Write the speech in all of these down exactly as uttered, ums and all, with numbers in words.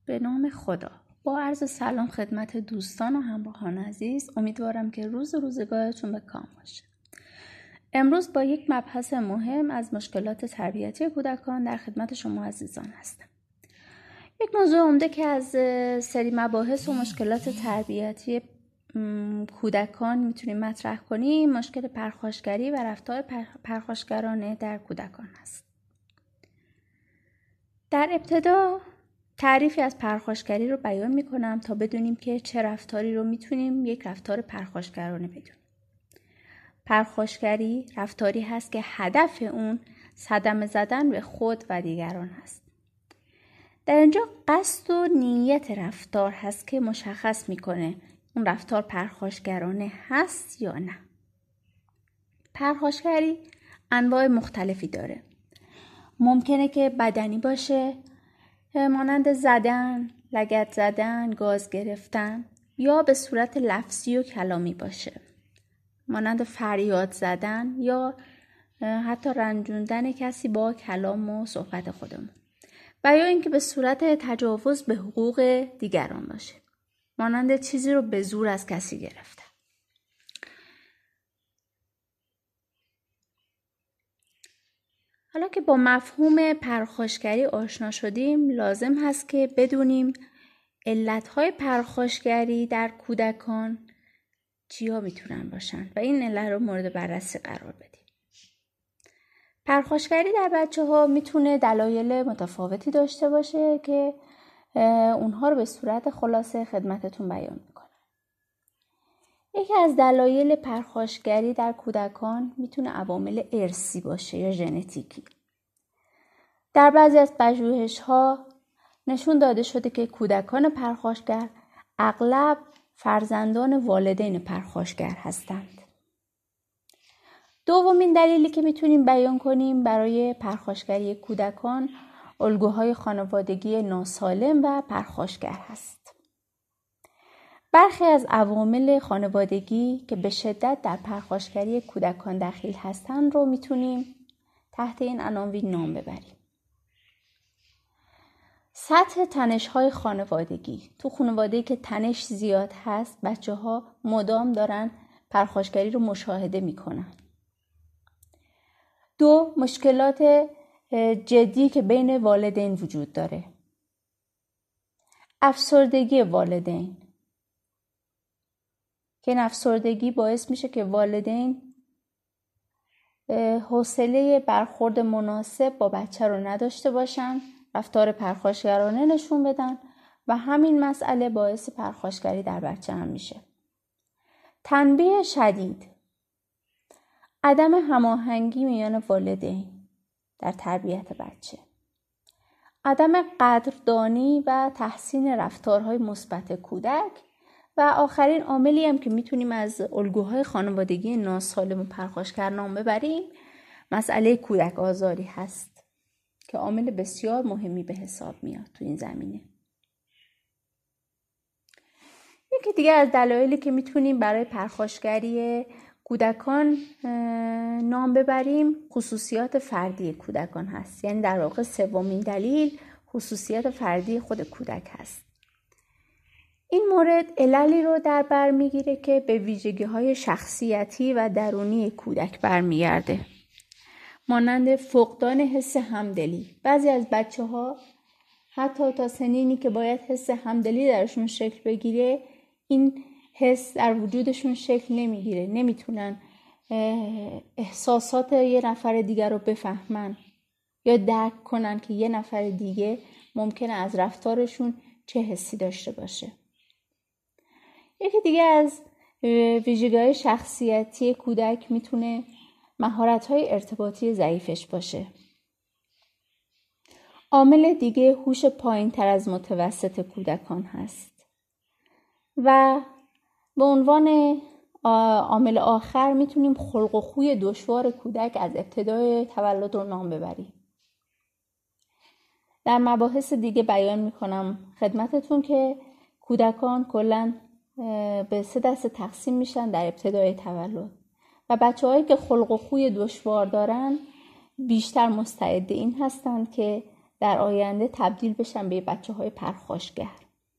به نام خدا. با عرض سلام خدمت دوستان و همراهان عزیز، امیدوارم که روز و روزگارتون به کام باشه. امروز با یک مبحث مهم از مشکلات تربیتی کودکان در خدمت شما عزیزان هستم. یک موضوع عمده که از سری مباحث و مشکلات تربیتی کودکان میتونیم مطرح کنیم مشکل پرخاشگری و رفتار پرخاشگرانه در کودکان است. در ابتدا تعریفی از پرخاشگری رو بیان میکنم تا بدونیم که چه رفتاری رو میتونیم یک رفتار پرخاشگرانه بدونیم. پرخاشگری رفتاری هست که هدف اون صدمه زدن به خود و دیگران هست. در اینجا قصد و نیت رفتار هست که مشخص میکنه اون رفتار پرخاشگرانه هست یا نه. پرخاشگری انواع مختلفی داره. ممکنه که بدنی باشه، مانند زدن، لگد زدن، گاز گرفتن، یا به صورت لفظی و کلامی باشه، مانند فریاد زدن یا حتی رنجوندن کسی با کلام و صحبت خودمون، و یا اینکه به صورت تجاوز به حقوق دیگران باشه، مانند چیزی رو به زور از کسی گرفتن. حالا که با مفهوم پرخاشگری آشنا شدیم، لازم هست که بدونیم علتهای پرخاشگری در کودکان چیا میتونن باشن و این علت رو مورد بررسی قرار بدیم. پرخاشگری در بچه ها میتونه دلایل متفاوتی داشته باشه که اونها رو به صورت خلاصه خدمتتون بیان میکنم. یکی از دلایل پرخاشگری در کودکان میتونه عوامل ارثی باشه یا ژنتیکی. در بعضی از پژوهش‌ها نشون داده شده که کودکان پرخاشگر اغلب فرزندان والدین پرخاشگر هستند. دومین دلیلی که میتونیم بیان کنیم برای پرخاشگری کودکان الگوهای خانوادگی ناسالم و پرخاشگر هست. برخی از عوامل خانوادگی که به شدت در پرخاشگری کودکان دخیل هستند رو میتونیم تحت این عناوین نام ببریم. سطح تنش‌های خانوادگی. تو خانواده‌ای که تنش زیاد هست، بچه‌ها مدام دارن پرخاشگری رو مشاهده میکنن. دو، مشکلات جدی که بین والدین وجود داره. افسردگی والدین که این افسردگی باعث میشه که والدین حوصله برخورد مناسب با بچه رو نداشته باشن، رفتار پرخاشگرانه نشون بدن و همین مسئله باعث پرخاشگری در بچه هم میشه. تنبیه شدید، عدم هماهنگی میان والدین در تربیت بچه، عدم قدردانی و تحسین رفتارهای مثبت کودک و آخرین عاملی هم که میتونیم از الگوهای خانوادگی ناسالم و پرخاشگر نام ببریم مسئله کودک آزاری هست که عامل بسیار مهمی به حساب میاد تو این زمینه. یکی دیگه از دلایلی که میتونیم برای پرخاشگری کودکان نام ببریم خصوصیات فردی کودکان هست. یعنی در واقع سومین دلیل خصوصیات فردی خود کودک هست. این مورد عللی رو در بر میگیره که به ویژگی‌های شخصیتی و درونی کودک برمیگرده، مانند فقدان حس همدلی. بعضی از بچه‌ها حتی تا سنینی که باید حس همدلی درشون شکل بگیره، این حس در وجودشون شکل نمیگیره، نمیتونن احساسات یه نفر دیگر رو بفهمن یا درک کنن که یه نفر دیگه ممکنه از رفتارشون چه حسی داشته باشه. یکی دیگه از ویژگی‌های شخصیتی کودک میتونه مهارت‌های ارتباطی ضعیفش باشه. عامل دیگه هوش پایین‌تر از متوسط کودکان هست و به عنوان عامل آخر میتونیم خلق و خوی دشوار کودک از ابتدای تولد رو نام ببریم. در مباحث دیگه بیان میکنم خدمتتون که کودکان کلاً به سه دسته تقسیم میشن در ابتدای تولد و بچه هایی که خلق و خوی دشوار دارن بیشتر مستعد این هستند که در آینده تبدیل بشن به بچه های پرخاشگر.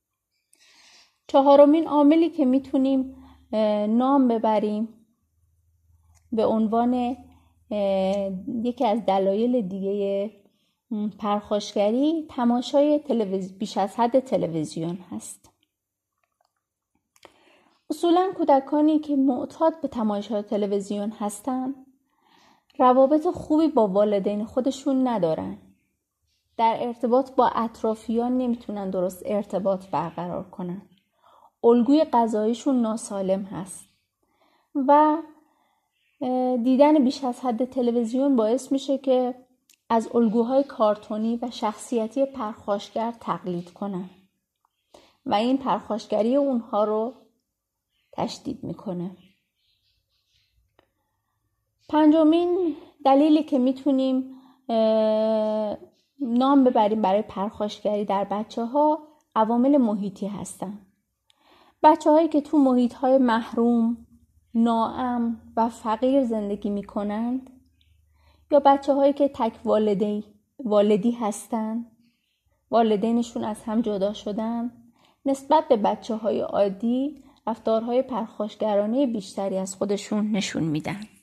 چهارمین عاملی که میتونیم نام ببریم به عنوان یکی از دلایل دیگه پرخاشگری، تماشای تلویزیون بیش از حد تلویزیون هست. اصولاً کودکانی که معتاد به تماشای تلویزیون هستن روابط خوبی با والدین خودشون ندارن. در ارتباط با اطرافیان نمیتونن درست ارتباط برقرار کنن. الگوی غذاییشون ناسالم هست و دیدن بیش از حد تلویزیون باعث میشه که از الگوهای کارتونی و شخصیتی پرخاشگر تقلید کنن و این پرخاشگری اونها رو تشدید میکنه. پنجمین دلیلی که میتونیم نام ببریم برای پرخاشگری در بچه ها عوامل محیطی هستن. بچه هایی که تو محیط های محروم، ناامن و فقیر زندگی میکنند یا بچه هایی که تک والدی, والدی هستن، والدینشون از هم جدا شدن، نسبت به بچه های عادی رفتارهای پرخاشگرانه بیشتری از خودشون نشون میدن.